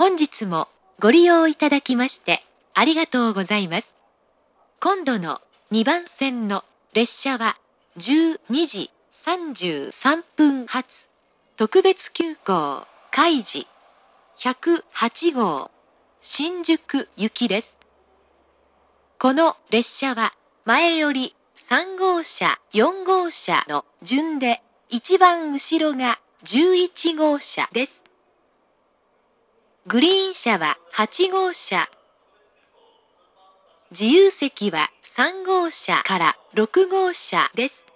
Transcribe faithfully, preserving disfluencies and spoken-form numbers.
本日もご利用いただきましてありがとうございます。今度のにばん線の列車はじゅうにじさんじゅうさんぷん発特別急行かいじひゃくはちごう新宿行きです。この列車は前よりさんごうしゃ、よんごうしゃの順で一番後ろがじゅういちごうしゃです。グリーン車ははちごうしゃ、自由席はさんごうしゃからろくごうしゃです。